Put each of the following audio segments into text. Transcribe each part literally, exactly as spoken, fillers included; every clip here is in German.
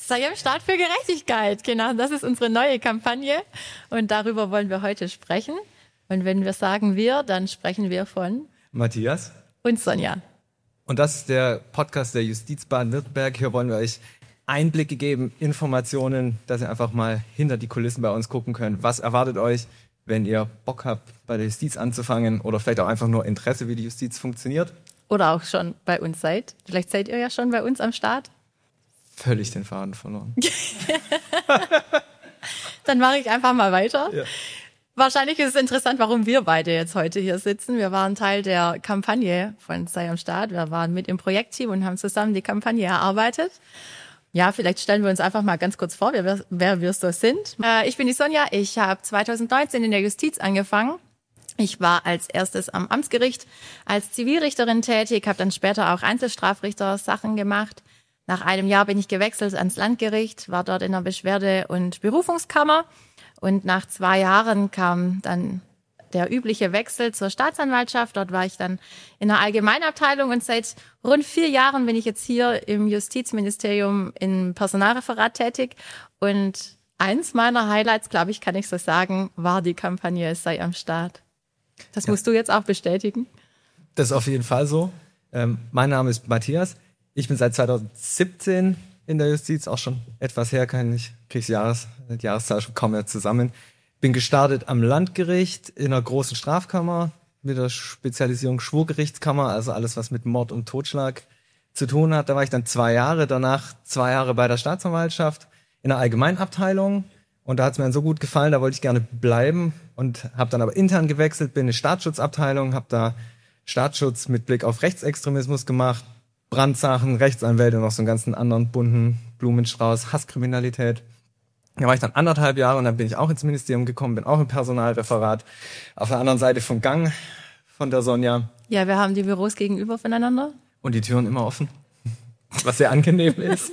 Sei am Start für Gerechtigkeit. Genau, das ist unsere neue Kampagne und darüber wollen wir heute sprechen. Und wenn wir sagen wir, dann sprechen wir von Matthias und Sonja. Und das ist der Podcast der Justiz Baden-Württemberg. Hier wollen wir euch Einblicke geben, Informationen, dass ihr einfach mal hinter die Kulissen bei uns gucken könnt. Was erwartet euch, wenn ihr Bock habt, bei der Justiz anzufangen oder vielleicht auch einfach nur Interesse, wie die Justiz funktioniert? Oder auch schon bei uns seid. Vielleicht seid ihr ja schon bei uns am Start. Völlig den Faden verloren. Dann mache ich einfach mal weiter. Ja. Wahrscheinlich ist es interessant, warum wir beide jetzt heute hier sitzen. Wir waren Teil der Kampagne von Sei am Start. Wir waren mit im Projektteam und haben zusammen die Kampagne erarbeitet. Ja, vielleicht stellen wir uns einfach mal ganz kurz vor, wer, wer wir so sind. Äh, ich bin die Sonja. Ich habe zwanzig neunzehn in der Justiz angefangen. Ich war als erstes am Amtsgericht als Zivilrichterin tätig, habe dann später auch Einzelstrafrichter-Sachen gemacht. Nach einem Jahr bin ich gewechselt ans Landgericht, war dort in der Beschwerde- und Berufungskammer. Und nach zwei Jahren kam dann der übliche Wechsel zur Staatsanwaltschaft. Dort war ich dann in der Allgemeinabteilung und seit rund vier Jahren bin ich jetzt hier im Justizministerium im Personalreferat tätig. Und eins meiner Highlights, glaube ich, kann ich so sagen, war die Kampagne Sei am Start. Das ja. musst du jetzt auch bestätigen. Das ist auf jeden Fall so. Ähm, mein Name ist Matthias. Ich bin seit zweitausendsiebzehn in der Justiz, auch schon etwas her, kann ich, kriege ich Jahres, die Jahreszahl schon kaum mehr zusammen. Bin gestartet am Landgericht in einer großen Strafkammer mit der Spezialisierung Schwurgerichtskammer, also alles, was mit Mord und Totschlag zu tun hat. Da war ich dann zwei Jahre, danach zwei Jahre bei der Staatsanwaltschaft in der Allgemeinabteilung. Und da hat es mir dann so gut gefallen, da wollte ich gerne bleiben und habe dann aber intern gewechselt, bin in die Staatsschutzabteilung, habe da Staatsschutz mit Blick auf Rechtsextremismus gemacht, Brandsachen, Rechtsanwälte und noch so einen ganzen anderen bunten Blumenstrauß, Hasskriminalität. Da war ich dann anderthalb Jahre und dann bin ich auch ins Ministerium gekommen, bin auch im Personalreferat auf der anderen Seite vom Gang von der Sonja. Ja, wir haben die Büros gegenüber voneinander. Und die Türen immer offen, was sehr angenehm ist.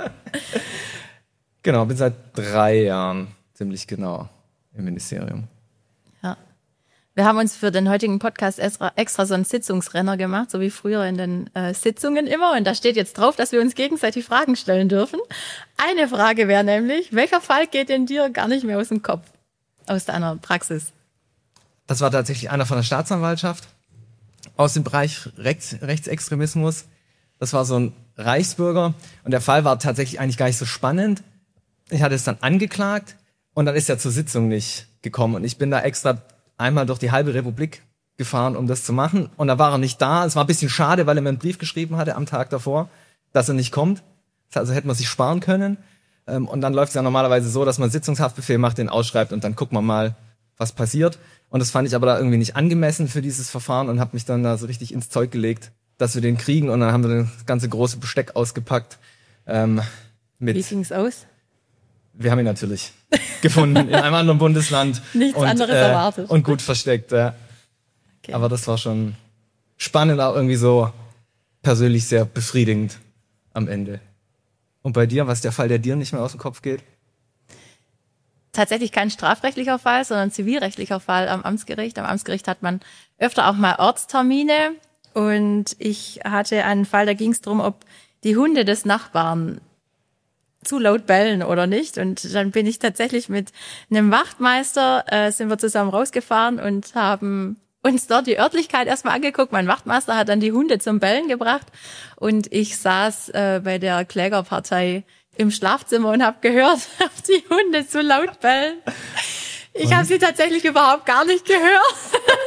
Genau, bin seit drei Jahren ziemlich genau im Ministerium. Ja. Wir haben uns für den heutigen Podcast extra, extra so einen Sitzungsrenner gemacht, so wie früher in den äh, Sitzungen immer. Und da steht jetzt drauf, dass wir uns gegenseitig Fragen stellen dürfen. Eine Frage wäre nämlich, welcher Fall geht denn dir gar nicht mehr aus dem Kopf, aus deiner Praxis? Das war tatsächlich einer von der Staatsanwaltschaft aus dem Bereich Rechts, Rechtsextremismus. Das war so ein Reichsbürger und der Fall war tatsächlich eigentlich gar nicht so spannend. Ich hatte es dann angeklagt und dann ist er zur Sitzung nicht gekommen. Und ich bin da extra einmal durch die halbe Republik gefahren, um das zu machen. Und da war er nicht da. Es war ein bisschen schade, weil er mir einen Brief geschrieben hatte am Tag davor, dass er nicht kommt. Also hätte man sich sparen können. Und dann läuft es ja normalerweise so, dass man einen Sitzungshaftbefehl macht, den ausschreibt und dann guckt man mal, was passiert. Und das fand ich aber da irgendwie nicht angemessen für dieses Verfahren und habe mich dann da so richtig ins Zeug gelegt, dass wir den kriegen. Und dann haben wir das ganze große Besteck ausgepackt. Ähm, mit Wie ging's aus? Wir haben ihn natürlich gefunden in einem anderen Bundesland. Nichts und, anderes äh, erwartet. Und gut versteckt. Ja. Okay. Aber das war schon spannend, auch irgendwie so persönlich sehr befriedigend am Ende. Und bei dir, was ist der Fall, der dir nicht mehr aus dem Kopf geht? Tatsächlich kein strafrechtlicher Fall, sondern zivilrechtlicher Fall am Amtsgericht. Am Amtsgericht hat man öfter auch mal Ortstermine. Und ich hatte einen Fall, da ging es darum, ob die Hunde des Nachbarn zu laut bellen oder nicht. Und dann bin ich tatsächlich mit einem Wachtmeister, äh, sind wir zusammen rausgefahren und haben uns dort die Örtlichkeit erstmal angeguckt. Mein Wachtmeister hat dann die Hunde zum Bellen gebracht und ich saß äh, bei der Klägerpartei im Schlafzimmer und habe gehört, ob die Hunde zu laut bellen. Ich habe sie tatsächlich überhaupt gar nicht gehört.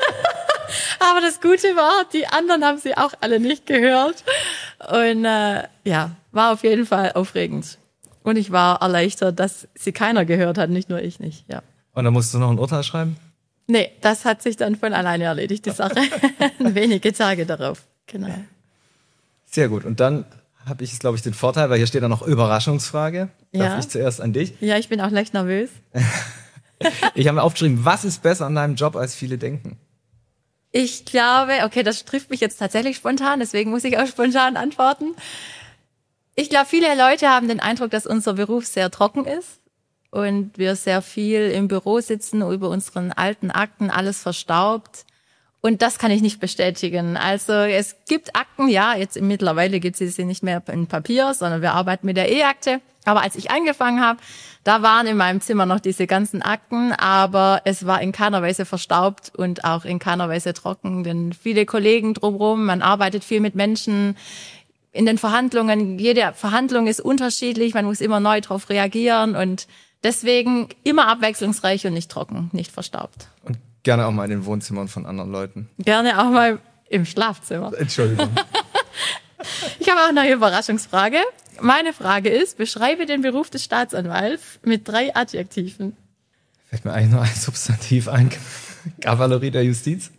Aber das Gute war, die anderen haben sie auch alle nicht gehört. Und äh, ja, war auf jeden Fall aufregend. Und ich war erleichtert, dass sie keiner gehört hat, nicht nur ich nicht. Ja. Und dann musst du noch ein Urteil schreiben? Nee, das hat sich dann von alleine erledigt, die Sache. Wenige Tage darauf, genau. Sehr gut. Und dann habe ich, glaube ich, den Vorteil, weil hier steht dann noch Überraschungsfrage. Darf Ja. ich zuerst an dich? Ja, ich bin auch leicht nervös. Ich habe mir aufgeschrieben, was ist besser an deinem Job, als viele denken? Ich glaube, okay, das trifft mich jetzt tatsächlich spontan, deswegen muss ich auch spontan antworten. Ich glaube, viele Leute haben den Eindruck, dass unser Beruf sehr trocken ist und wir sehr viel im Büro sitzen, über unseren alten Akten, alles verstaubt. Und das kann ich nicht bestätigen. Also es gibt Akten, ja, jetzt mittlerweile gibt es sie nicht mehr in Papier, sondern wir arbeiten mit der E-Akte. Aber als ich angefangen habe, da waren in meinem Zimmer noch diese ganzen Akten, aber es war in keiner Weise verstaubt und auch in keiner Weise trocken, denn viele Kollegen drumherum, man arbeitet viel mit Menschen in den Verhandlungen, jede Verhandlung ist unterschiedlich, man muss immer neu drauf reagieren und deswegen immer abwechslungsreich und nicht trocken, nicht verstaubt. Und gerne auch mal in den Wohnzimmern von anderen Leuten. Gerne auch mal im Schlafzimmer. Entschuldigung. Ich habe auch eine Überraschungsfrage. Meine Frage ist, beschreibe den Beruf des Staatsanwalts mit drei Adjektiven. Fällt mir eigentlich nur ein Substantiv ein. Kavallerie der Justiz.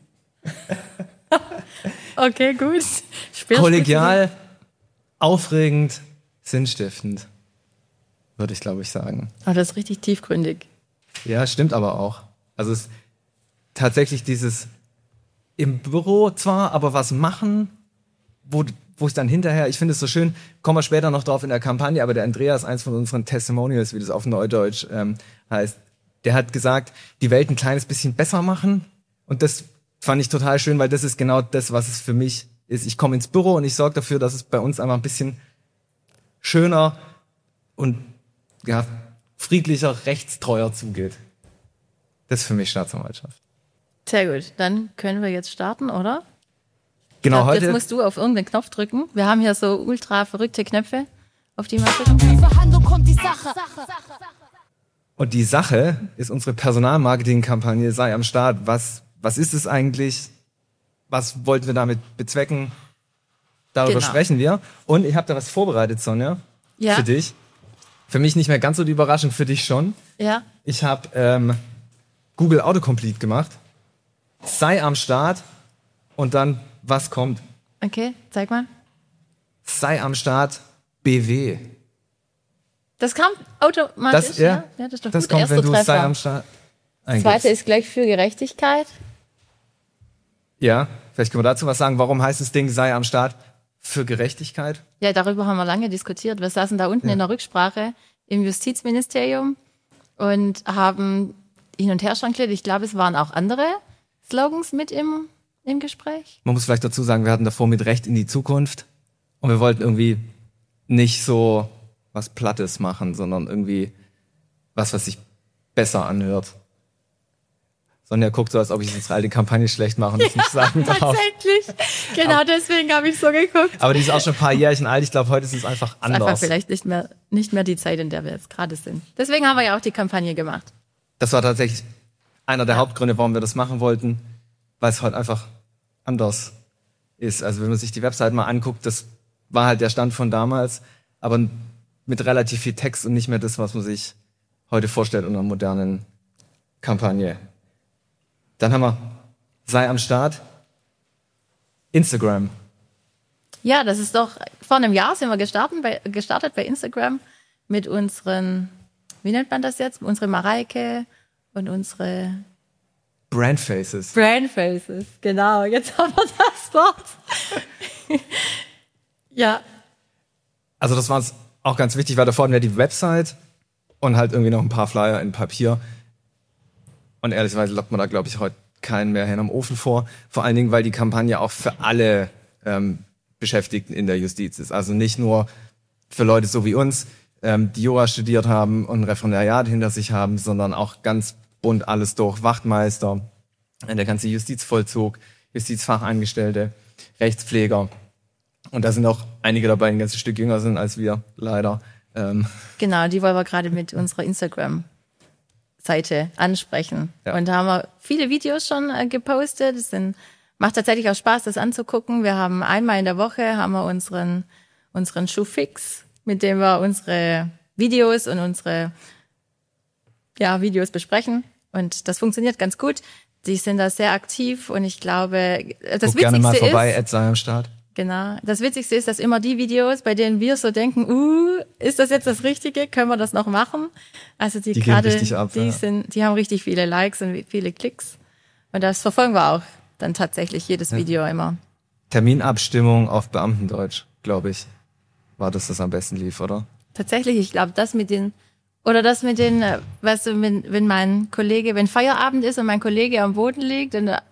Okay, gut. Spürst Kollegial, aufregend, sinnstiftend, würde ich, glaube ich, sagen. Oh, das ist richtig tiefgründig. Ja, stimmt aber auch. Also es ist tatsächlich dieses im Büro zwar, aber was machen, wo, wo ich dann hinterher, ich finde es so schön, kommen wir später noch drauf in der Kampagne, aber der Andreas, eins von unseren Testimonials, wie das auf Neudeutsch ähm, heißt, der hat gesagt, die Welt ein kleines bisschen besser machen und das fand ich total schön, weil das ist genau das, was es für mich ist. Ich komme ins Büro und ich sorge dafür, dass es bei uns einfach ein bisschen schöner und ja, friedlicher, rechtstreuer zugeht. Das ist für mich Staatsanwaltschaft. Sehr gut, dann können wir jetzt starten, oder? Genau, glaub, heute. Jetzt musst du auf irgendeinen Knopf drücken. Wir haben hier so ultra verrückte Knöpfe, auf die man drücken kann. Verhandlung kommt die Sache. Und die Sache ist unsere Personalmarketing-Kampagne Sei am Start. Was, was ist es eigentlich? Was wollten wir damit bezwecken? Darüber Genau. sprechen wir. Und ich habe da was vorbereitet, Sonja, Ja. für dich. Für mich nicht mehr ganz so die Überraschung, für dich schon. Ja. Ich habe ähm, Google Autocomplete gemacht. Sei am Start und dann, was kommt? Okay, zeig mal. Sei am Start B W. Das kam automatisch, Das, ja, ja? Ja, das ist doch das gut. kommt, Erster wenn du Treffer. Sei am Start Das eingibst. zweite ist gleich für Gerechtigkeit. Ja, vielleicht können wir dazu was sagen. Warum heißt das Ding Sei am Start für Gerechtigkeit? Ja, darüber haben wir lange diskutiert. Wir saßen da unten Ja. in der Rücksprache im Justizministerium und haben hin und her jongliert. Ich glaube, es waren auch andere Slogans mit im, im Gespräch. Man muss vielleicht dazu sagen, wir hatten davor mit Recht in die Zukunft und wir wollten irgendwie nicht so was Plattes machen, sondern irgendwie was, was sich besser anhört. Sonja guckt so, als ob ich jetzt gerade die Kampagne schlecht mache und das nicht sagen darf. Tatsächlich. Genau deswegen habe ich so geguckt. Aber die ist auch schon ein paar Jährchen alt. Ich glaube, heute ist es einfach anders. Einfach vielleicht nicht mehr, nicht mehr die Zeit, in der wir jetzt gerade sind. Deswegen haben wir ja auch die Kampagne gemacht. Das war tatsächlich einer der Hauptgründe, warum wir das machen wollten, weil es halt einfach anders ist. Also wenn man sich die Website mal anguckt, das war halt der Stand von damals, aber mit relativ viel Text und nicht mehr das, was man sich heute vorstellt unter einer modernen Kampagne. Dann haben wir Sei am Start. Instagram. Ja, das ist doch, vor einem Jahr sind wir gestartet bei, gestartet bei Instagram mit unseren, wie nennt man das jetzt? Unsere Mareike und unsere Brandfaces. Brandfaces. Genau, jetzt haben wir das Wort. Ja, Also das war uns auch ganz wichtig, weil davor hatten wir die Website und halt irgendwie noch ein paar Flyer in Papier. Und ehrlicherweise lockt man da, glaube ich, heute keinen mehr hin am Ofen vor. Vor allen Dingen, weil die Kampagne auch für alle ähm, Beschäftigten in der Justiz ist. Also nicht nur für Leute so wie uns, ähm, die Jura studiert haben und ein Referendariat hinter sich haben, sondern auch ganz bunt alles durch. Wachtmeister, der ganze Justizvollzug, Justizfachangestellte, Rechtspfleger. Und da sind auch einige dabei, die ein ganzes Stück jünger sind als wir, leider. Ähm, genau, die wollen wir gerade mit unserer Instagram-Seite ansprechen. Ja. Und da haben wir viele Videos schon äh, gepostet. Es sind, macht tatsächlich auch Spaß, das anzugucken. Wir haben einmal in der Woche haben wir unseren, unseren Schuhfix, mit dem wir unsere Videos und unsere ja, Videos besprechen. Und das funktioniert ganz gut. Die sind da sehr aktiv und ich glaube, das guck gerne mal Witzigste vorbei, ist, at sei am Start. genau. Das Witzigste ist, dass immer die Videos, bei denen wir so denken, uh, ist das jetzt das Richtige? Können wir das noch machen? Also die, Die gehen gerade, richtig ab, die ja. sind, die haben richtig viele Likes und viele Klicks. Und das verfolgen wir auch dann tatsächlich jedes Video immer. Terminabstimmung auf Beamtendeutsch, glaube ich, war das, das am besten lief, oder? Tatsächlich, ich glaube, das mit den, oder das mit den, äh, weißt du, wenn, wenn mein Kollege, wenn Feierabend ist und mein Kollege am Boden liegt und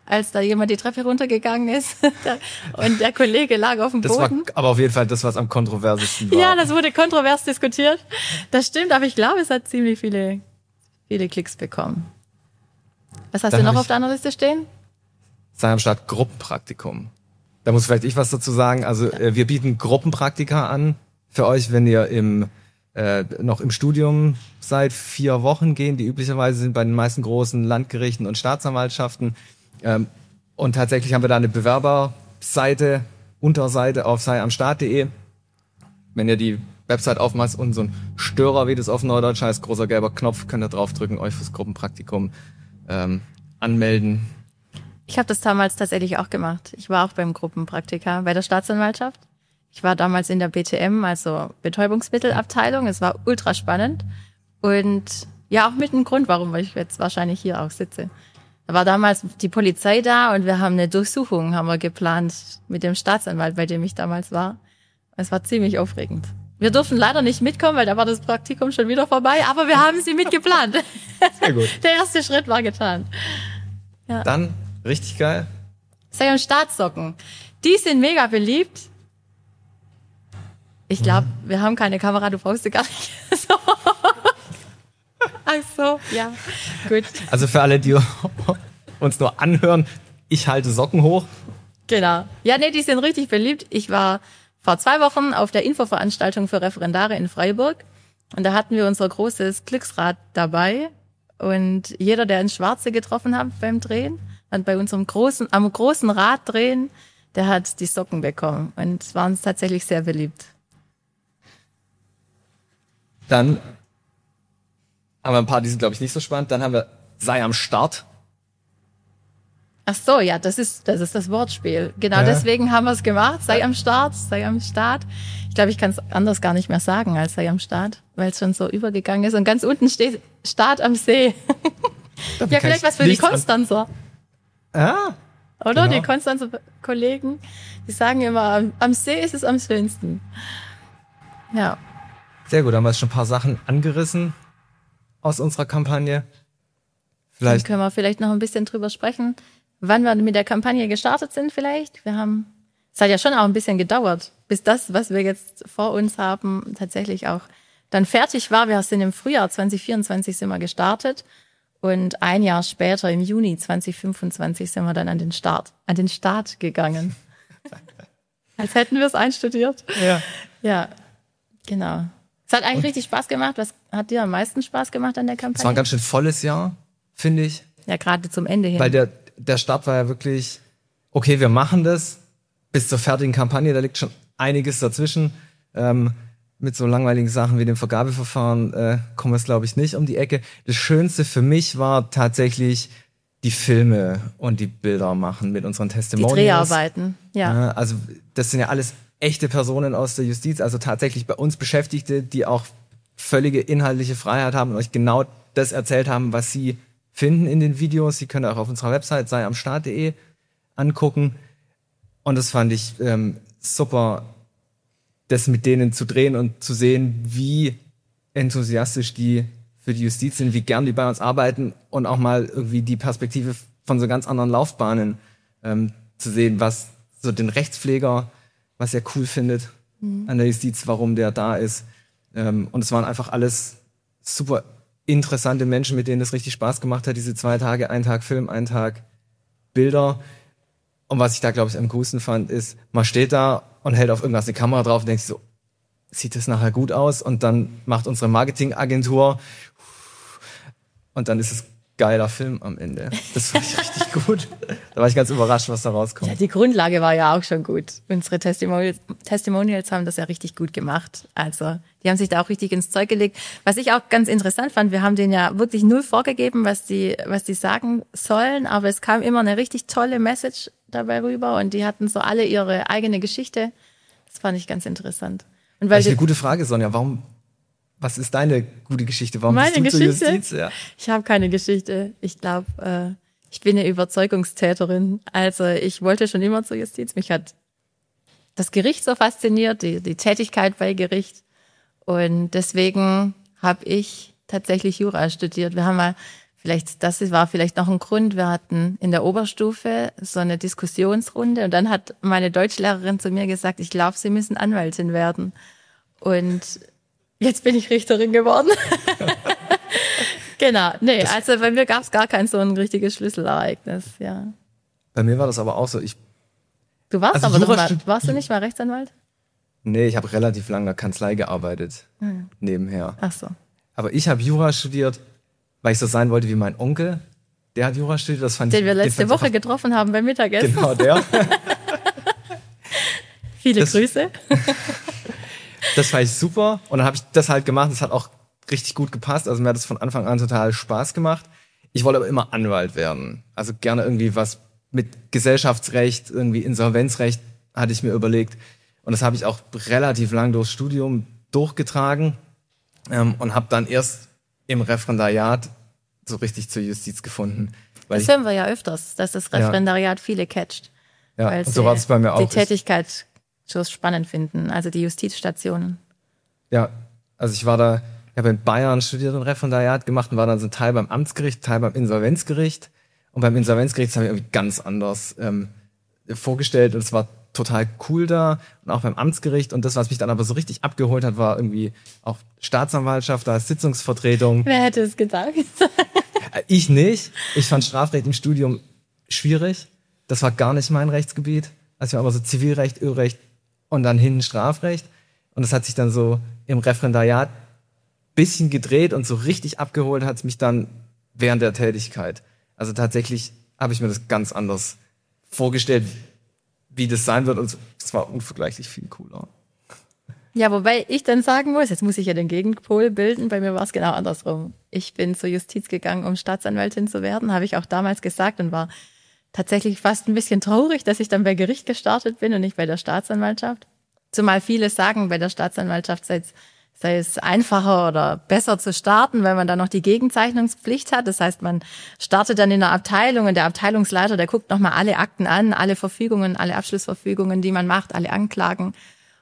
als da jemand die Treppe runtergegangen ist und der Kollege lag auf dem das Boden. Das war aber auf jeden Fall das, was am kontroversesten war. Ja, das wurde kontrovers diskutiert. Das stimmt, aber ich glaube, es hat ziemlich viele, viele Klicks bekommen. Was hast Dann du noch hab auf deiner Liste stehen? Sei am Start Gruppenpraktikum. Da muss vielleicht ich was dazu sagen. Also äh, wir bieten Gruppenpraktika an für euch, wenn ihr im äh, noch im Studium seid. Vier Wochen gehen, die üblicherweise sind bei den meisten großen Landgerichten und Staatsanwaltschaften. Ähm, und tatsächlich haben wir da eine Bewerberseite, Unterseite auf sei am start punkt de. Wenn ihr die Website aufmacht und so ein Störer, wie das auf Neudeutsch heißt, großer gelber Knopf, könnt ihr draufdrücken, euch fürs Gruppenpraktikum ähm, anmelden. Ich habe das damals tatsächlich auch gemacht. Ich war auch beim Gruppenpraktika bei der Staatsanwaltschaft. Ich war damals in der B T M, also Betäubungsmittelabteilung. Es war ultra spannend und ja, auch mit einem Grund, warum ich jetzt wahrscheinlich hier auch sitze. Da war damals die Polizei da und wir haben eine Durchsuchung, haben wir geplant mit dem Staatsanwalt, bei dem ich damals war. Es war ziemlich aufregend. Wir durften leider nicht mitkommen, weil da war das Praktikum schon wieder vorbei, aber wir haben sie mitgeplant. Sehr gut. Der erste Schritt war getan. Ja. Dann, richtig geil. Sei am Startsocken. Die sind mega beliebt. Ich glaube, mhm. wir haben keine Kamera, du brauchst sie gar nicht. So. Ach so, ja, gut. Also für alle, die uns nur anhören, ich halte Socken hoch. Genau. Ja, nee, die sind richtig beliebt. Ich war vor zwei Wochen auf der Infoveranstaltung für Referendare in Freiburg und da hatten wir unser großes Glücksrad dabei und jeder, der ins Schwarze getroffen hat beim Drehen, hat bei unserem großen, am großen Rad drehen, der hat die Socken bekommen und es war uns tatsächlich sehr beliebt. Dann haben wir ein paar, die sind, glaube ich, nicht so spannend. Dann haben wir sei am Start. Ach so, ja, das ist das ist das Wortspiel. Genau ja. Deswegen haben wir es gemacht. Sei am Start, sei am Start. Ich glaube, ich kann es anders gar nicht mehr sagen als sei am Start, weil es schon so übergegangen ist. Und ganz unten steht Start am See. Ja, vielleicht was für die Konstanzer. Ah, oder? Genau. Die Konstanzer Kollegen, die sagen immer, am See ist es am schönsten. Ja. Sehr gut, haben wir jetzt schon ein paar Sachen angerissen aus unserer Kampagne. Vielleicht Dann können wir vielleicht noch ein bisschen drüber sprechen, wann wir mit der Kampagne gestartet sind vielleicht. Wir haben, es hat ja schon auch ein bisschen gedauert, bis das, was wir jetzt vor uns haben, tatsächlich auch dann fertig war. Wir sind im Frühjahr zwanzig vierundzwanzig sind wir gestartet und ein Jahr später, im Juni zwanzig fünfundzwanzig, sind wir dann an den Start, an den Start gegangen. Als hätten wir es einstudiert. Ja. Ja, genau. Es hat eigentlich und richtig Spaß gemacht. Was hat dir am meisten Spaß gemacht an der Kampagne? Es war ein ganz schön volles Jahr, finde ich. Ja, gerade zum Ende hin. Weil der, der Start war ja wirklich, okay, wir machen das bis zur fertigen Kampagne, da liegt schon einiges dazwischen. Ähm, mit so langweiligen Sachen wie dem Vergabeverfahren äh, kommen wir es, glaube ich, nicht um die Ecke. Das Schönste für mich war tatsächlich die Filme und die Bilder machen mit unseren Testimonials. Die Dreharbeiten, ja. ja. Also das sind ja alles echte Personen aus der Justiz, also tatsächlich bei uns Beschäftigte, die auch völlige inhaltliche Freiheit haben und euch genau das erzählt haben, was sie finden in den Videos. Sie können auch auf unserer Website sei am start punkt de angucken. Und das fand ich ähm, super, das mit denen zu drehen und zu sehen, wie enthusiastisch die für die Justiz sind, wie gern die bei uns arbeiten und auch mal irgendwie die Perspektive von so ganz anderen Laufbahnen ähm, zu sehen, was so den Rechtspfleger, was er cool findet mhm. an der Justiz, warum der da ist. Ähm, und es waren einfach alles super interessante Menschen, mit denen das richtig Spaß gemacht hat, diese zwei Tage, ein Tag Film, ein Tag Bilder. Und was ich da, glaube ich, am coolsten fand, ist, man steht da und hält auf irgendwas eine Kamera drauf und denkt sich so, sieht das nachher gut aus? Und dann macht unsere Marketingagentur und dann ist es geiler Film am Ende. Das fand ich richtig gut. Da war ich ganz überrascht, was da rauskommt. Ja, die Grundlage war ja auch schon gut. Unsere Testimonials, Testimonials haben das ja richtig gut gemacht. Also die haben sich da auch richtig ins Zeug gelegt. Was ich auch ganz interessant fand, wir haben denen ja wirklich null vorgegeben, was die, was die sagen sollen, aber es kam immer eine richtig tolle Message dabei rüber und die hatten so alle ihre eigene Geschichte. Das fand ich ganz interessant. Und weil das ist eine gute Frage, Sonja. Warum, was ist deine gute Geschichte? Warum meine bist du Geschichte? zur Justiz? Ja. Ich habe keine Geschichte. Ich glaube, äh, ich bin eine Überzeugungstäterin. Also ich wollte schon immer zur Justiz. Mich hat das Gericht so fasziniert, die, die Tätigkeit bei Gericht. Und deswegen habe ich tatsächlich Jura studiert. Wir haben mal vielleicht, das war vielleicht noch ein Grund. Wir hatten in der Oberstufe so eine Diskussionsrunde und dann hat meine Deutschlehrerin zu mir gesagt, ich glaube, Sie müssen Anwältin werden. Und jetzt bin ich Richterin geworden. Genau, nee, das also bei mir gab es gar kein so ein richtiges Schlüsselereignis, ja. Bei mir war das aber auch so. Ich, du warst also aber doch mal, stud- warst du nicht mal Rechtsanwalt? Nee, ich habe relativ lange in der Kanzlei gearbeitet, Hm. nebenher. Ach so. Aber ich habe Jura studiert, weil ich so sein wollte wie mein Onkel. Der hat Jura studiert, das fand Den ich... wir letzte den fand Woche ich getroffen haben beim Mittagessen. einfach, Genau, der. Viele Das- Grüße. Das fand ich super und dann habe ich das halt gemacht. Das hat auch richtig gut gepasst. Also mir hat das von Anfang an total Spaß gemacht. Ich wollte aber immer Anwalt werden. Also gerne irgendwie was mit Gesellschaftsrecht, irgendwie Insolvenzrecht hatte ich mir überlegt. Und das habe ich auch relativ lang durchs Studium durchgetragen ähm, und habe dann erst im Referendariat so richtig zur Justiz gefunden. Weil Das ich, hören wir ja öfters, dass das Referendariat viele catcht. ja, weil und so war sie es bei mir die auch. Tätigkeit so spannend finden, also die Justizstationen. Ja, also ich war da, ich habe in Bayern studiert und Referendariat gemacht und war dann so ein Teil beim Amtsgericht, Teil beim Insolvenzgericht. Und beim Insolvenzgericht habe ich irgendwie ganz anders ähm, vorgestellt und es war total cool da und auch beim Amtsgericht. Und das, was mich dann aber so richtig abgeholt hat, war irgendwie auch Staatsanwaltschaft, da Sitzungsvertretung. Wer hätte es gedacht? Äh, Ich nicht. Ich fand Strafrecht im Studium schwierig. Das war gar nicht mein Rechtsgebiet. Also ich war aber so Zivilrecht, Irrrecht und dann hinten Strafrecht. Und das hat sich dann so im Referendariat bisschen gedreht und so richtig abgeholt hat es mich dann während der Tätigkeit. Also tatsächlich habe ich mir das ganz anders vorgestellt, wie das sein wird. Und es war unvergleichlich viel cooler. Ja, wobei ich dann sagen muss, jetzt muss ich ja den Gegenpol bilden, bei mir war es genau andersrum. Ich bin zur Justiz gegangen, um Staatsanwältin zu werden, habe ich auch damals gesagt und war tatsächlich fast ein bisschen traurig, dass ich dann bei Gericht gestartet bin und nicht bei der Staatsanwaltschaft. Zumal viele sagen, bei der Staatsanwaltschaft sei es, sei es einfacher oder besser zu starten, weil man dann noch die Gegenzeichnungspflicht hat. Das heißt, man startet dann in der Abteilung und der Abteilungsleiter, der guckt nochmal alle Akten an, alle Verfügungen, alle Abschlussverfügungen, die man macht, alle Anklagen.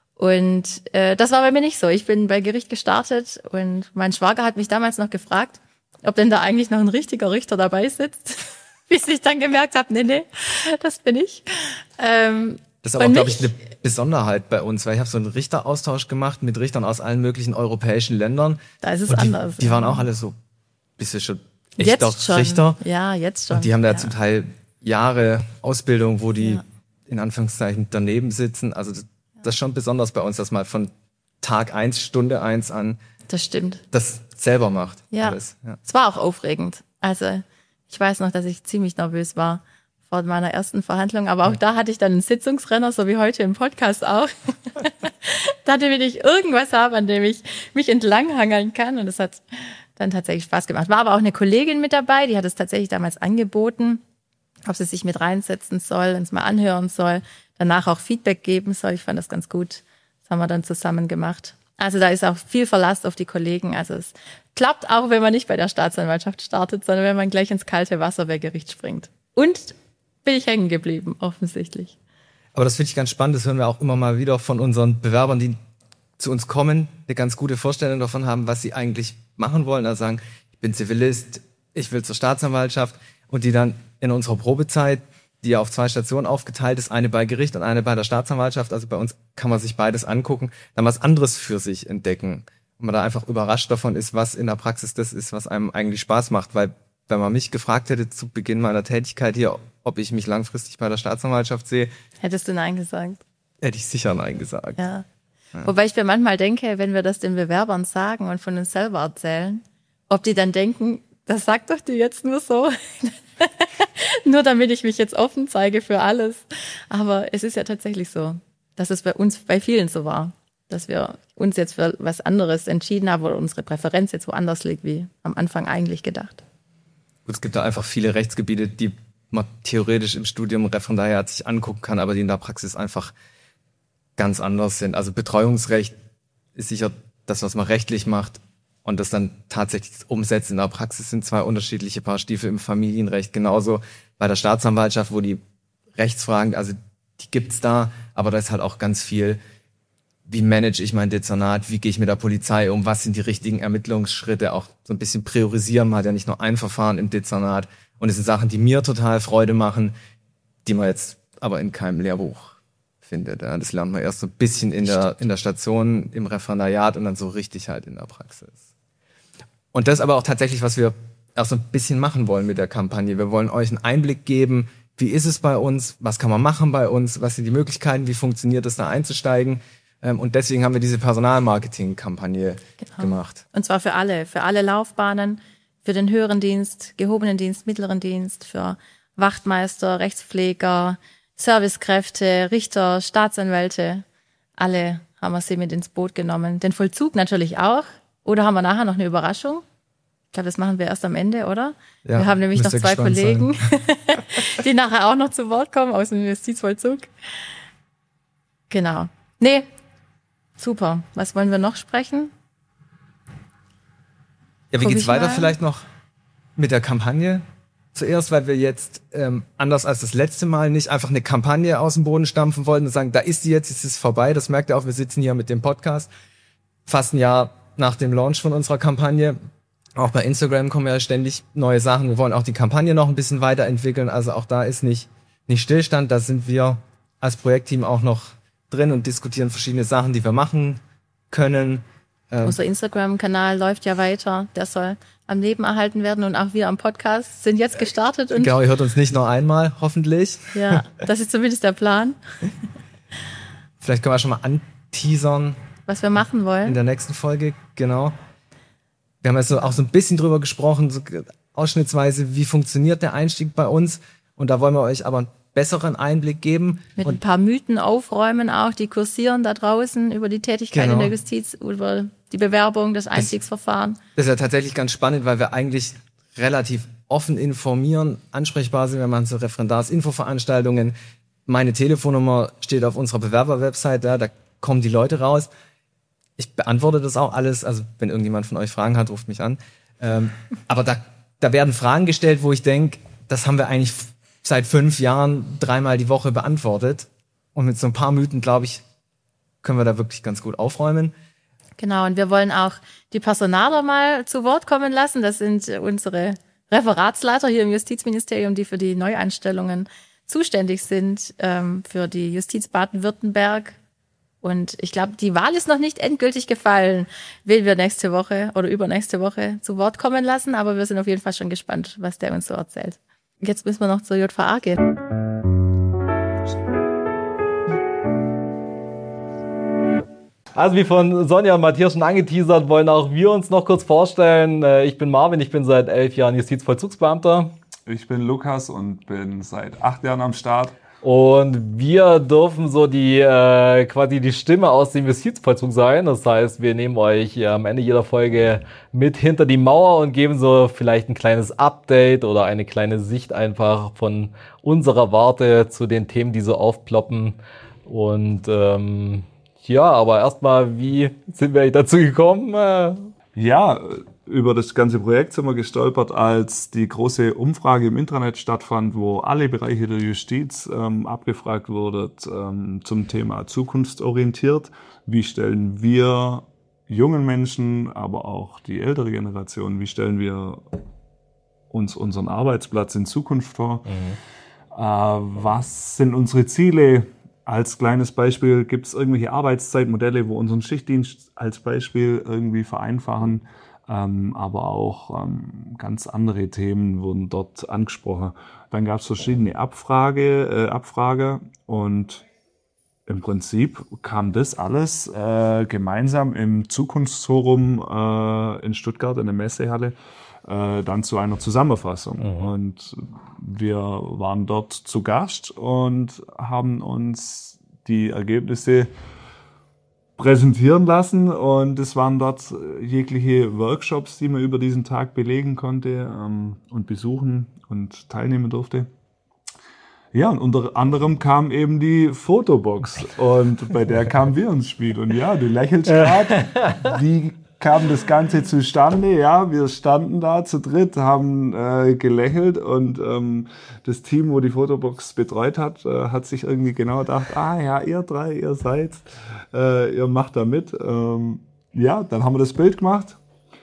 Und äh, das war bei mir nicht so. Ich bin bei Gericht gestartet und mein Schwager hat mich damals noch gefragt, ob denn da eigentlich noch ein richtiger Richter dabei sitzt. Bis ich dann gemerkt habe, nee, nee, das bin ich. Ähm, Das ist aber, und glaube ich, mich- eine Besonderheit bei uns, weil ich habe so einen Richteraustausch gemacht mit Richtern aus allen möglichen europäischen Ländern. Da ist es und die, anders. Die waren auch alle so, bist du schon echter Jetzt schon. Richter? Ja, jetzt schon. Und die haben da ja. zum Teil Jahre Ausbildung, wo die Ja. in Anführungszeichen daneben sitzen. Also das, das ist schon besonders bei uns, dass man von Tag eins, Stunde eins an Das stimmt. das selber macht. Ja. Alles. Ja. Es war auch aufregend. Also ich weiß noch, dass ich ziemlich nervös war vor meiner ersten Verhandlung, aber auch da hatte ich dann einen Sitzungsrenner, so wie heute im Podcast auch. Da hatte ich irgendwas habe, an dem ich mich entlanghangeln kann und das hat dann tatsächlich Spaß gemacht. War aber auch eine Kollegin mit dabei, die hat es tatsächlich damals angeboten, ob sie sich mit reinsetzen soll, uns mal anhören soll, danach auch Feedback geben soll. Ich fand das ganz gut. Das haben wir dann zusammen gemacht. Also da ist auch viel Verlass auf die Kollegen. Also es klappt auch, wenn man nicht bei der Staatsanwaltschaft startet, sondern wenn man gleich ins kalte Wasser bei Gericht springt. Und bin ich hängen geblieben, offensichtlich. Aber das finde ich ganz spannend. Das hören wir auch immer mal wieder von unseren Bewerbern, die zu uns kommen, eine ganz gute Vorstellung davon haben, was sie eigentlich machen wollen. Also sagen, ich bin Zivilist, ich will zur Staatsanwaltschaft und die dann in unserer Probezeit, die ja auf zwei Stationen aufgeteilt ist, eine bei Gericht und eine bei der Staatsanwaltschaft, also bei uns kann man sich beides angucken, dann was anderes für sich entdecken. Und man da einfach überrascht davon ist, was in der Praxis das ist, was einem eigentlich Spaß macht. Weil wenn man mich gefragt hätte zu Beginn meiner Tätigkeit hier, ob ich mich langfristig bei der Staatsanwaltschaft sehe, Hättest du Nein gesagt? hätte ich sicher Nein gesagt. Ja. Ja. Wobei ich mir manchmal denke, wenn wir das den Bewerbern sagen und von uns selber erzählen, ob die dann denken, das sagt doch die jetzt nur so. Nur damit ich mich jetzt offen zeige für alles. Aber es ist ja tatsächlich so, dass es bei uns, bei vielen so war, dass wir uns jetzt für was anderes entschieden haben oder unsere Präferenz jetzt woanders liegt, wie am Anfang eigentlich gedacht. Gut, es gibt da einfach viele Rechtsgebiete, die man theoretisch im Studium Referendariat sich angucken kann, aber die in der Praxis einfach ganz anders sind. Also Betreuungsrecht ist sicher das, was man rechtlich macht. Und das dann tatsächlich umsetzt in der Praxis sind zwei unterschiedliche Paar Stiefel im Familienrecht. Genauso bei der Staatsanwaltschaft, wo die Rechtsfragen, also die gibt's da, aber da ist halt auch ganz viel, wie manage ich mein Dezernat, wie gehe ich mit der Polizei um, was sind die richtigen Ermittlungsschritte, auch so ein bisschen priorisieren. Man hat ja nicht nur ein Verfahren im Dezernat. Und es sind Sachen, die mir total Freude machen, die man jetzt aber in keinem Lehrbuch findet. Ja. Das lernt man erst so ein bisschen in der, in der Station, im Referendariat und dann so richtig halt in der Praxis. Und das ist aber auch tatsächlich, was wir erst so ein bisschen machen wollen mit der Kampagne. Wir wollen euch einen Einblick geben, wie ist es bei uns, was kann man machen bei uns, was sind die Möglichkeiten, wie funktioniert es da einzusteigen. Und deswegen haben wir diese Personalmarketing-Kampagne genau. gemacht. Und zwar für alle, für alle Laufbahnen, für den höheren Dienst, gehobenen Dienst, mittleren Dienst, für Wachtmeister, Rechtspfleger, Servicekräfte, Richter, Staatsanwälte. Alle haben wir sie mit ins Boot genommen. Den Vollzug natürlich auch. Oder haben wir nachher noch eine Überraschung? Ich glaube, das machen wir erst am Ende, oder? Ja, wir haben nämlich noch zwei Kollegen, die nachher auch noch zu Wort kommen aus dem Justizvollzug. Genau. Nee, super. Was wollen wir noch sprechen? Ja, wie Guck geht's weiter mal. Vielleicht noch mit der Kampagne? Zuerst, weil wir jetzt, ähm, anders als das letzte Mal, nicht einfach eine Kampagne aus dem Boden stampfen wollten und sagen, da ist die jetzt, jetzt ist es vorbei. Das merkt ihr auch, wir sitzen hier mit dem Podcast. Fast ein Jahr nach dem Launch von unserer Kampagne. Auch bei Instagram kommen ja ständig neue Sachen. Wir wollen auch die Kampagne noch ein bisschen weiterentwickeln. Also auch da ist nicht, nicht Stillstand. Da sind wir als Projektteam auch noch drin und diskutieren verschiedene Sachen, die wir machen können. Ähm Unser Instagram-Kanal läuft ja weiter. Der soll am Leben erhalten werden und auch wir am Podcast sind jetzt gestartet. Und genau, ihr hört uns nicht nur einmal, hoffentlich. Ja, das ist zumindest der Plan. Vielleicht können wir schon mal anteasern. Was wir machen wollen. In der nächsten Folge, genau. Wir haben jetzt auch so ein bisschen drüber gesprochen, so ausschnittsweise, wie funktioniert der Einstieg bei uns. Und da wollen wir euch aber einen besseren Einblick geben. Mit und ein paar Mythen aufräumen auch, die kursieren da draußen über die Tätigkeit genau. in der Justiz, über die Bewerbung, das Einstiegsverfahren. Das, das ist ja tatsächlich ganz spannend, weil wir eigentlich relativ offen informieren, ansprechbar sind. Wir machen so Referendars-Infoveranstaltungen. Meine Telefonnummer steht auf unserer Bewerber-Website, da, da kommen die Leute raus. Ich beantworte das auch alles, also wenn irgendjemand von euch Fragen hat, ruft mich an. Ähm, aber da, da werden Fragen gestellt, wo ich denke, das haben wir eigentlich seit fünf Jahren dreimal die Woche beantwortet. Und mit so ein paar Mythen, glaube ich, können wir da wirklich ganz gut aufräumen. Genau, und wir wollen auch die Personaler mal zu Wort kommen lassen. Das sind unsere Referatsleiter hier im Justizministerium, die für die Neueinstellungen zuständig sind, ähm, für die Justiz Baden-Württemberg. Und ich glaube, die Wahl ist noch nicht endgültig gefallen, wen wir nächste Woche oder übernächste Woche zu Wort kommen lassen. Aber wir sind auf jeden Fall schon gespannt, was der uns so erzählt. Jetzt müssen wir noch zur J V A gehen. Also wie von Sonja und Matthias schon angeteasert, wollen auch wir uns noch kurz vorstellen. Ich bin Marvin, ich bin seit elf Jahren Justizvollzugsbeamter. Ich bin Lukas und bin seit acht Jahren am Start. Und wir dürfen so die äh, quasi die Stimme aus dem Justizvollzug sein. Das heißt, wir nehmen euch äh, am Ende jeder Folge mit hinter die Mauer und geben so vielleicht ein kleines Update oder eine kleine Sicht einfach von unserer Warte zu den Themen, die so aufploppen. Und ähm, ja, aber erstmal, wie sind wir dazu gekommen? Äh, ja, über das ganze Projekt sind wir gestolpert, als die große Umfrage im Intranet stattfand, wo alle Bereiche der Justiz ähm, abgefragt wurden ähm, zum Thema zukunftsorientiert. Wie stellen wir jungen Menschen, aber auch die ältere Generation, wie stellen wir uns unseren Arbeitsplatz in Zukunft vor? Mhm. Äh, was sind unsere Ziele? Als kleines Beispiel, gibt es irgendwelche Arbeitszeitmodelle, wo unseren Schichtdienst als Beispiel irgendwie vereinfachen? Ähm, aber auch ähm, ganz andere Themen wurden dort angesprochen. Dann gab es verschiedene Abfrage, äh, Abfrager und im Prinzip kam das alles äh, gemeinsam im Zukunftsforum äh, in Stuttgart in der Messehalle äh, dann zu einer Zusammenfassung. Mhm. Und wir waren dort zu Gast und haben uns die Ergebnisse präsentieren lassen, und es waren dort jegliche Workshops, die man über diesen Tag belegen konnte ähm, und besuchen und teilnehmen durfte. Ja, und unter anderem kam eben die Fotobox, und bei der kamen wir ins Spiel. Und ja, du lächelst gerade. Wie kam das Ganze zustande. Ja, wir standen da zu dritt, haben äh, gelächelt und ähm, das Team, wo die Fotobox betreut hat, äh, hat sich irgendwie genau gedacht, ah ja, ihr drei, ihr seid, äh, ihr macht da mit. Ähm, ja, dann haben wir das Bild gemacht.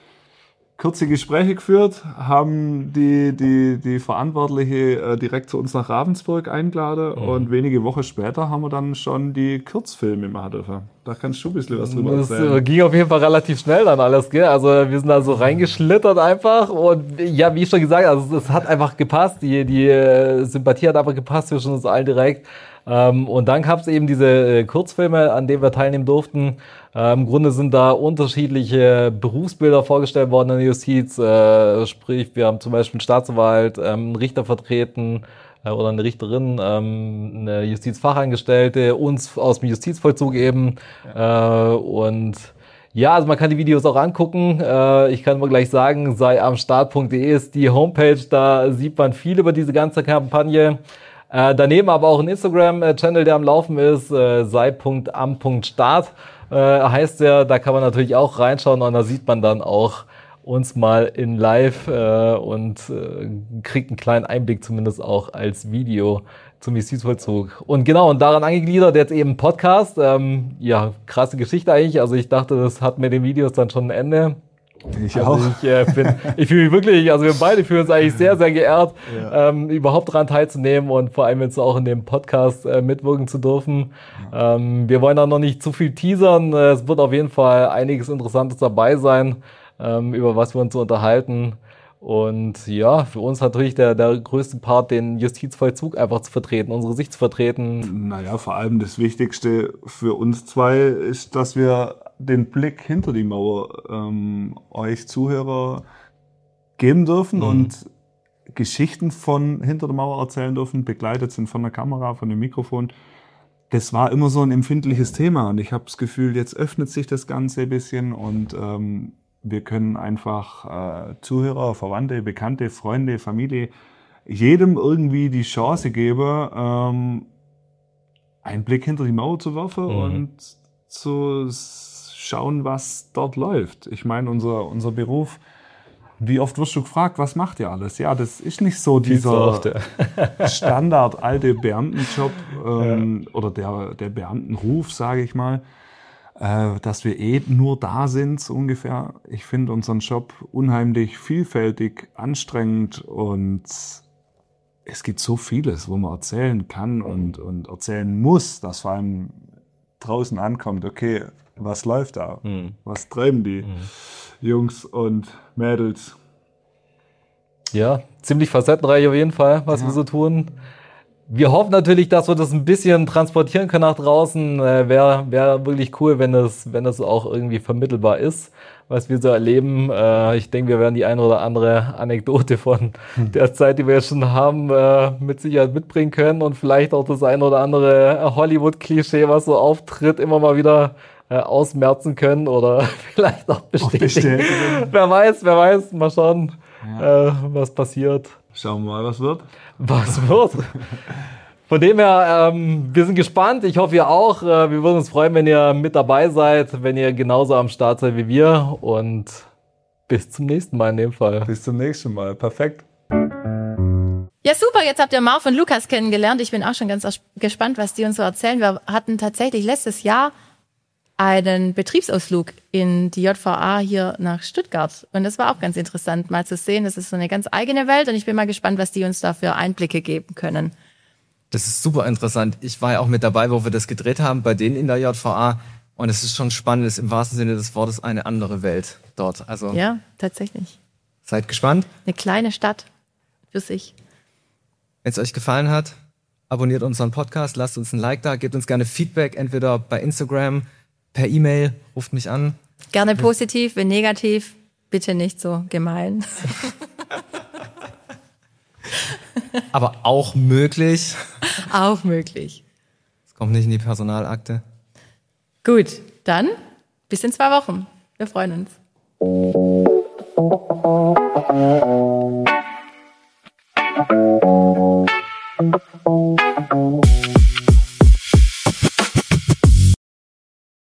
Kurze Gespräche geführt, haben die, die, die Verantwortliche äh, direkt zu uns nach Ravensburg eingeladen mhm. und wenige Wochen später haben wir dann schon die Kurzfilme machen dürfen. Da kannst du ein bisschen was drüber erzählen. Das ging auf jeden Fall relativ schnell dann alles, gell? Also wir sind da so reingeschlittert einfach und ja, wie schon gesagt, also es hat einfach gepasst, die, die Sympathie hat einfach gepasst zwischen uns allen direkt. Ähm, und dann gab es eben diese äh, Kurzfilme, an denen wir teilnehmen durften. Äh, Im Grunde sind da unterschiedliche Berufsbilder vorgestellt worden in der Justiz. Äh, sprich, wir haben zum Beispiel einen Staatsanwalt, ähm, einen Richter vertreten äh, oder eine Richterin, ähm, eine Justizfachangestellte, uns aus dem Justizvollzug eben. Ja. Äh, und ja, also man kann die Videos auch angucken. Äh, ich kann mal gleich sagen, sei am start punkt de ist die Homepage. Da sieht man viel über diese ganze Kampagne. Äh, daneben aber auch ein Instagram-Channel, der am Laufen ist, äh, sei punkt am punkt start äh, heißt der. Da kann man natürlich auch reinschauen und da sieht man dann auch uns mal in live äh, und äh, kriegt einen kleinen Einblick zumindest auch als Video zum Justizvollzug. Und genau, und daran angegliedert jetzt eben Podcast. Ähm, ja, krasse Geschichte eigentlich. Also ich dachte, das hat mit den Videos dann schon ein Ende. Ich also auch. Ich, äh, bin, ich fühle mich wirklich, also wir beide fühlen uns eigentlich sehr, sehr geehrt, ja. ähm, überhaupt daran teilzunehmen und vor allem jetzt auch in dem Podcast äh, mitwirken zu dürfen. Ja. Ähm, wir wollen da noch nicht zu viel teasern. Es wird auf jeden Fall einiges Interessantes dabei sein, ähm, über was wir uns so unterhalten. Und ja, für uns natürlich der, der größte Part, den Justizvollzug einfach zu vertreten, unsere Sicht zu vertreten. Naja, vor allem das Wichtigste für uns zwei ist, dass wir den Blick hinter die Mauer ähm, euch Zuhörer geben dürfen mhm. und Geschichten von hinter der Mauer erzählen dürfen, begleitet sind von der Kamera, von dem Mikrofon. Das war immer so ein empfindliches Thema und ich habe das Gefühl, jetzt öffnet sich das Ganze ein bisschen und ähm, wir können einfach äh, Zuhörer, Verwandte, Bekannte, Freunde, Familie, jedem irgendwie die Chance geben, ähm, einen Blick hinter die Mauer zu werfen mhm. und zu schauen, was dort läuft. Ich meine, unser, unser Beruf, wie oft wirst du gefragt, was macht ihr alles? Ja, das ist nicht so dieser oft, ja. Standard alte Beamtenjob ähm, ja. oder der, der Beamtenruf, sage ich mal, äh, dass wir eh nur da sind, so ungefähr. Ich finde unseren Job unheimlich vielfältig, anstrengend und es gibt so vieles, wo man erzählen kann und, und erzählen muss, dass vor allem draußen ankommt, okay, was läuft da? Mhm. Was treiben die mhm. Jungs und Mädels? Ja, ziemlich facettenreich auf jeden Fall, was ja. wir so tun. Wir hoffen natürlich, dass wir das ein bisschen transportieren können nach draußen. Äh, Wäre wär wirklich cool, wenn das, wenn das auch irgendwie vermittelbar ist, was wir so erleben. Äh, ich denke, wir werden die eine oder andere Anekdote von hm. der Zeit, die wir jetzt schon haben, äh, mit Sicherheit mitbringen können und vielleicht auch das eine oder andere Hollywood-Klischee, was so auftritt, immer mal wieder äh, ausmerzen können oder vielleicht auch bestätigen. bestätigen. Wer weiß, wer weiß, mal schauen, ja. äh, was passiert. Schauen wir mal, was wird. Was wird? Von dem her, ähm, wir sind gespannt. Ich hoffe, ihr auch. Äh, wir würden uns freuen, wenn ihr mit dabei seid, wenn ihr genauso am Start seid wie wir. Und bis zum nächsten Mal in dem Fall. Bis zum nächsten Mal. Perfekt. Ja, super. Jetzt habt ihr Marv und Lukas kennengelernt. Ich bin auch schon ganz gespannt, was die uns so erzählen. Wir hatten tatsächlich letztes Jahr einen Betriebsausflug in die J V A hier nach Stuttgart. Und das war auch ganz interessant, mal zu sehen. Das ist so eine ganz eigene Welt und ich bin mal gespannt, was die uns da für Einblicke geben können. Das ist super interessant. Ich war ja auch mit dabei, wo wir das gedreht haben, bei denen in der J V A. Und es ist schon spannend, es ist im wahrsten Sinne des Wortes eine andere Welt dort. Also ja, tatsächlich. Seid gespannt. Eine kleine Stadt für sich. Wenn es euch gefallen hat, abonniert unseren Podcast, lasst uns ein Like da, gebt uns gerne Feedback, entweder bei Instagram, per E-Mail, ruft mich an. Gerne positiv, wenn negativ, bitte nicht so gemein. Aber auch möglich. Auch möglich. Es kommt nicht in die Personalakte. Gut, dann bis in zwei Wochen. Wir freuen uns.